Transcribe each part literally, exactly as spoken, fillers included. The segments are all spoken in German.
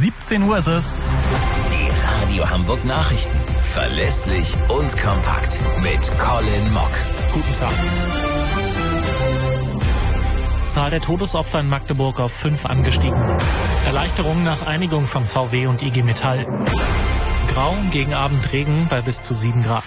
siebzehn Uhr ist es. Die Radio Hamburg Nachrichten. Verlässlich und kompakt. Mit Colin Mock. Guten Tag. Zahl der Todesopfer in Magdeburg auf fünf angestiegen. Erleichterung nach Einigung von V W und I G Metall. Grau gegen Abendregen bei bis zu sieben Grad.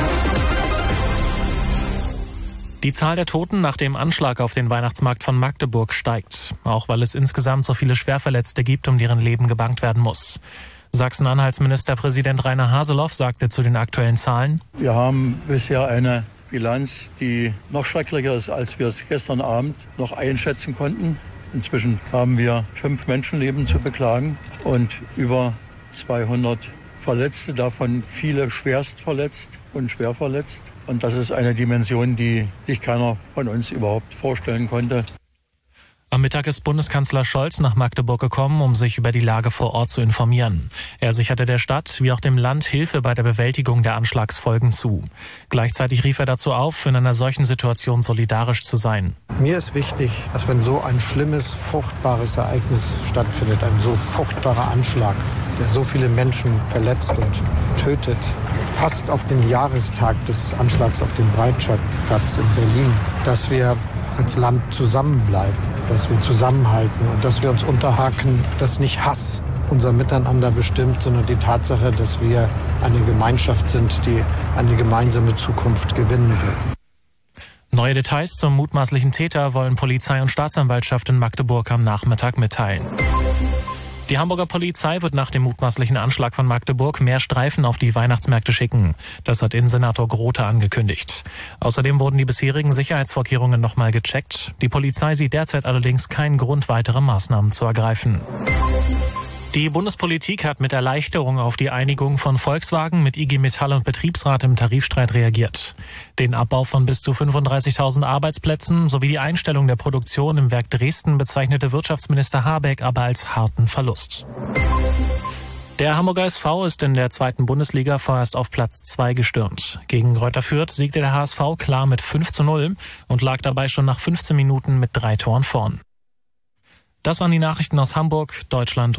Die Zahl der Toten nach dem Anschlag auf den Weihnachtsmarkt von Magdeburg steigt, auch weil es insgesamt so viele Schwerverletzte gibt, um deren Leben gebangt werden muss. Sachsen-Anhalts Ministerpräsident Rainer Haseloff sagte zu den aktuellen Zahlen: Wir haben bisher eine Bilanz, die noch schrecklicher ist, als wir es gestern Abend noch einschätzen konnten. Inzwischen haben wir fünf Menschenleben zu beklagen und über zweihundert Verletzte, davon viele schwerst verletzt und schwer verletzt. Und das ist eine Dimension, die sich keiner von uns überhaupt vorstellen konnte. Am Mittag ist Bundeskanzler Scholz nach Magdeburg gekommen, um sich über die Lage vor Ort zu informieren. Er sicherte der Stadt wie auch dem Land Hilfe bei der Bewältigung der Anschlagsfolgen zu. Gleichzeitig rief er dazu auf, in einer solchen Situation solidarisch zu sein. Mir ist wichtig, dass wenn so ein schlimmes, furchtbares Ereignis stattfindet, ein so furchtbarer Anschlag, der so viele Menschen verletzt und tötet, fast auf den Jahrestag des Anschlags auf dem Breitscheidplatz in Berlin, dass wir als Land zusammenbleiben, dass wir zusammenhalten und dass wir uns unterhaken, dass nicht Hass unser Miteinander bestimmt, sondern die Tatsache, dass wir eine Gemeinschaft sind, die eine gemeinsame Zukunft gewinnen will. Neue Details zum mutmaßlichen Täter wollen Polizei und Staatsanwaltschaft in Magdeburg am Nachmittag mitteilen. Die Hamburger Polizei wird nach dem mutmaßlichen Anschlag von Magdeburg mehr Streifen auf die Weihnachtsmärkte schicken. Das hat Innensenator Grote angekündigt. Außerdem wurden die bisherigen Sicherheitsvorkehrungen nochmal gecheckt. Die Polizei sieht derzeit allerdings keinen Grund, weitere Maßnahmen zu ergreifen. Die Bundespolitik hat mit Erleichterung auf die Einigung von Volkswagen mit I G Metall und Betriebsrat im Tarifstreit reagiert. Den Abbau von bis zu fünfunddreißigtausend Arbeitsplätzen sowie die Einstellung der Produktion im Werk Dresden bezeichnete Wirtschaftsminister Habeck aber als harten Verlust. Der Hamburger S V ist in der zweiten Bundesliga vorerst auf Platz zwei gestürmt. Gegen Greuther Fürth siegte der H S V klar mit fünf zu null und lag dabei schon nach fünfzehn Minuten mit drei Toren vorn. Das waren die Nachrichten aus Hamburg, Deutschland